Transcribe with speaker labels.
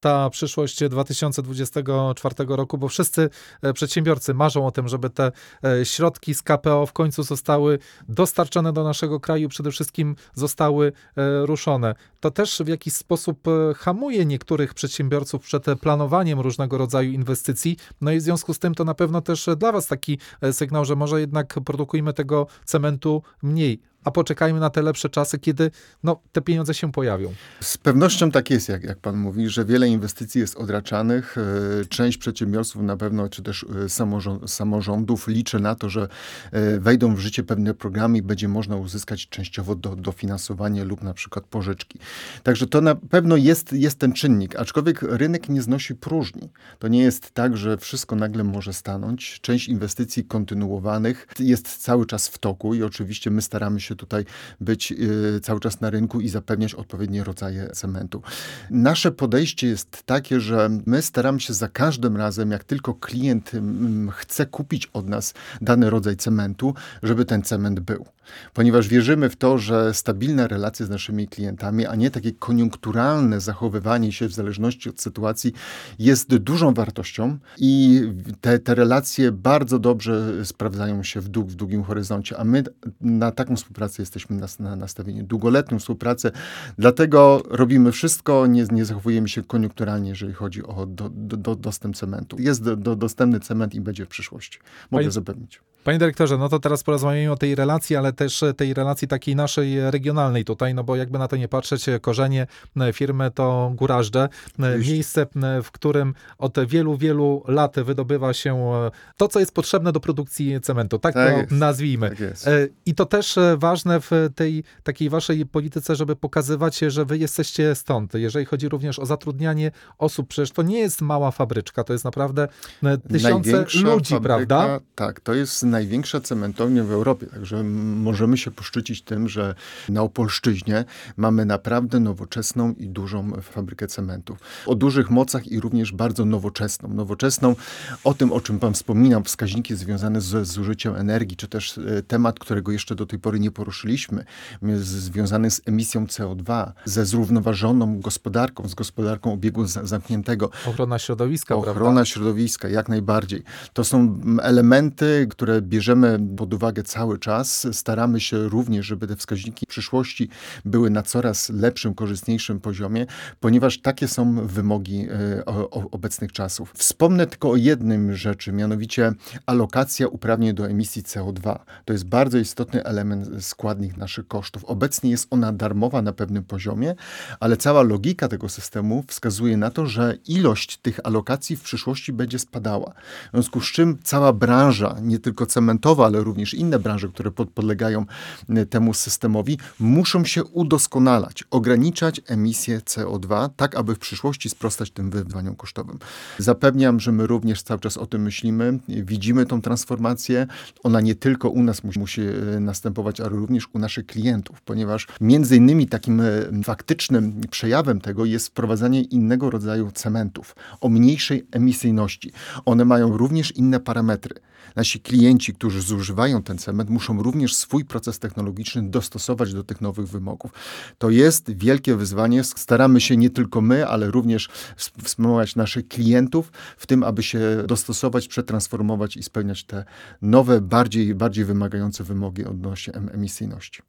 Speaker 1: ta przyszłość 2024 roku, bo wszyscy przedsiębiorcy marzą o tym, żeby te środki z KPO w końcu zostały dostarczone do naszego kraju, przede wszystkim zostały ruszone. To też w jakiś sposób hamuje niektórych przedsiębiorców przed planowaniem różnego rodzaju inwestycji. No i w związku z tym to na pewno też dla was taki sygnał, że może jednak produkujmy tego cementu mniej, a poczekajmy na te lepsze czasy, kiedy te pieniądze się pojawią.
Speaker 2: Z pewnością tak jest, jak pan mówi, że wiele inwestycji jest odraczanych. Część przedsiębiorców na pewno, czy też samorządów liczy na to, że wejdą w życie pewne programy i będzie można uzyskać częściowo dofinansowanie lub na przykład pożyczki. Także to na pewno jest ten czynnik, aczkolwiek rynek nie znosi próżni. To nie jest tak, że wszystko nagle może stanąć. Część inwestycji kontynuowanych jest cały czas w toku i oczywiście my staramy się tutaj być cały czas na rynku i zapewniać odpowiednie rodzaje cementu. Nasze podejście jest takie, że my staramy się za każdym razem, jak tylko klient chce kupić od nas dany rodzaj cementu, żeby ten cement był. Ponieważ wierzymy w to, że stabilne relacje z naszymi klientami, a nie takie koniunkturalne zachowywanie się w zależności od sytuacji jest dużą wartością i te relacje bardzo dobrze sprawdzają się w długim horyzoncie, a my na taką współpracę jesteśmy nastawieni, długoletnią współpracę, dlatego robimy wszystko, nie zachowujemy się koniunkturalnie, jeżeli chodzi o dostęp cementu. Jest dostępny cement i będzie w przyszłości. Mogę zapewnić.
Speaker 1: Panie dyrektorze, to teraz porozmawiamy o tej relacji, ale też tej relacji takiej naszej regionalnej tutaj, bo jakby na to nie patrzeć, korzenie firmy to Górażdże. Miejsce, w którym od wielu, wielu lat wydobywa się to, co jest potrzebne do produkcji cementu. Tak to nazwijmy.
Speaker 2: Tak jest.
Speaker 1: I to też ważne w tej takiej waszej polityce, żeby pokazywać, że wy jesteście stąd. Jeżeli chodzi również o zatrudnianie osób, przecież to nie jest mała fabryczka, to jest naprawdę tysiące ludzi, prawda?
Speaker 2: Tak, to jest największa cementownia w Europie, także możemy się poszczycić tym, że na Opolszczyźnie mamy naprawdę nowoczesną i dużą fabrykę cementu. O dużych mocach i również bardzo nowoczesną. Nowoczesną o tym, o czym pan wspominał, wskaźniki związane z zużyciem energii, czy też temat, którego jeszcze do tej pory nie poruszyliśmy, związany z emisją CO2, ze zrównoważoną gospodarką, z gospodarką obiegu zamkniętego.
Speaker 1: Ochrona środowiska,
Speaker 2: Ochrona środowiska, jak najbardziej. To są elementy, które bierzemy pod uwagę cały czas. Staramy się również, żeby te wskaźniki w przyszłości były na coraz lepszym, korzystniejszym poziomie, ponieważ takie są wymogi obecnych czasów. Wspomnę tylko o jednym rzeczy, mianowicie alokacja uprawnień do emisji CO2. To jest bardzo istotny element, składnik naszych kosztów. Obecnie jest ona darmowa na pewnym poziomie, ale cała logika tego systemu wskazuje na to, że ilość tych alokacji w przyszłości będzie spadała. W związku z czym cała branża, nie tylko cementowa, ale również inne branże, które podlegają temu systemowi, muszą się udoskonalać, ograniczać emisję CO2, tak aby w przyszłości sprostać tym wyzwaniom kosztowym. Zapewniam, że my również cały czas o tym myślimy, widzimy tą transformację. Ona nie tylko u nas musi następować, ale również u naszych klientów, ponieważ między innymi takim faktycznym przejawem tego jest wprowadzanie innego rodzaju cementów o mniejszej emisyjności. One mają również inne parametry. Nasi klienci, którzy zużywają ten cement, muszą również swój proces technologiczny dostosować do tych nowych wymogów. To jest wielkie wyzwanie. Staramy się nie tylko my, ale również wspomagać naszych klientów w tym, aby się dostosować, przetransformować i spełniać te nowe, bardziej wymagające wymogi odnośnie emisyjności.